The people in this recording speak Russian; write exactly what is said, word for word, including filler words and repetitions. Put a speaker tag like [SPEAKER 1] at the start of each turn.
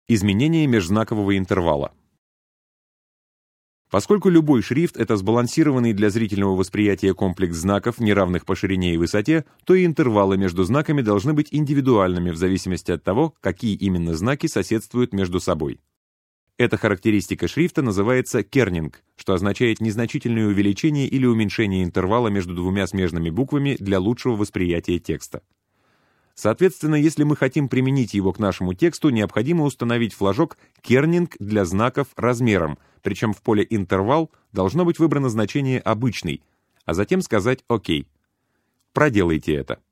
[SPEAKER 1] Изменение межзнакового интервала. Поскольку любой шрифт — это сбалансированный для зрительного восприятия комплекс знаков, неравных по ширине и высоте, то и интервалы между знаками должны быть индивидуальными в зависимости от того, какие именно знаки соседствуют между собой. Эта характеристика шрифта называется кернинг, что означает незначительное увеличение или уменьшение интервала между двумя смежными буквами для лучшего восприятия текста. Соответственно, если мы хотим применить его к нашему тексту, необходимо установить флажок кернинг для знаков размером, причем в поле интервал должно быть выбрано значение обычный, а затем сказать «Ок». Проделайте это.